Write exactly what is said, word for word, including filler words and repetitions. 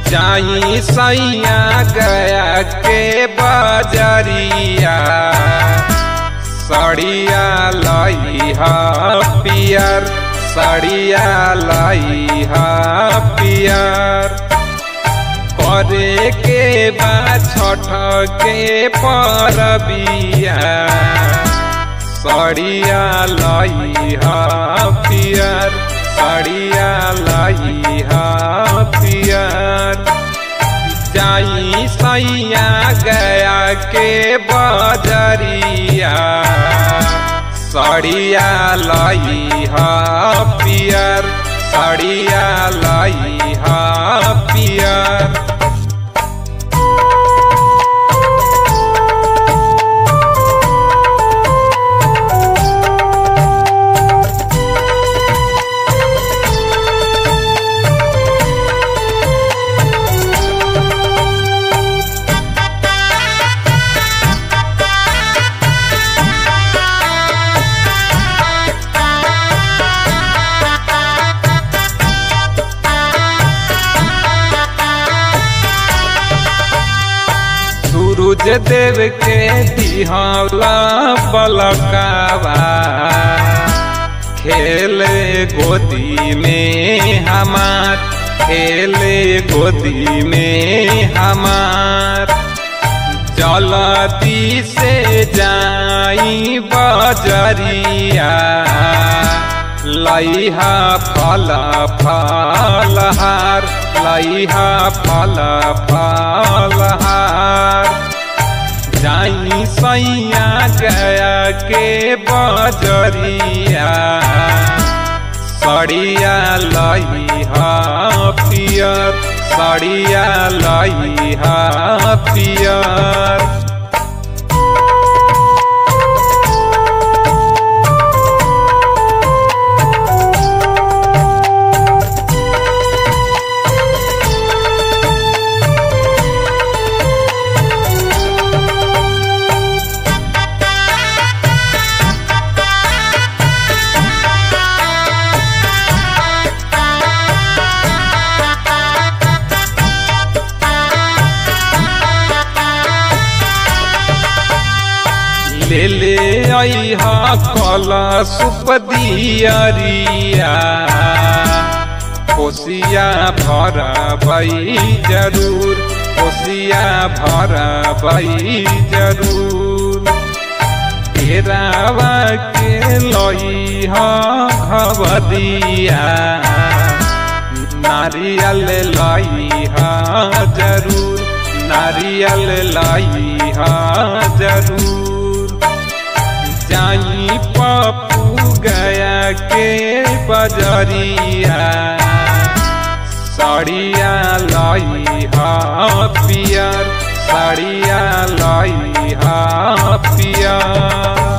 जाई सैया गया के बजरिया सड़िया लाई हा पियर सड़िया लाई हा पियर करे के बा छठ के परबिया सड़िया लाई हा पियर सड़िया लाई हा पियर जाई सैया गया के बजरिया सड़िया लाई हा पियर सड़िया लाई हा पियर सूरज देव के दिहला बलकावा खेले गोदी में हमार खेले गोदी में हमार जल्दी से जाई बजरिया लइहा फल फलहार लइहा फल फलहार जाई सैया गया के बजरिया सड़िया लइहा पियर सड़िया लइहा पियर ले ले आइहा कला सुपदियरिया कोसिया भरबई जरूर कोसिया भरबई जरूर घेरावा के लइहा घबदिया नारियल लइहा जरूर नारियल लइहा जरूर जाई पप्पू गया के बजरिया सड़िया लाई हा पियर सड़िया लाई हा पियर।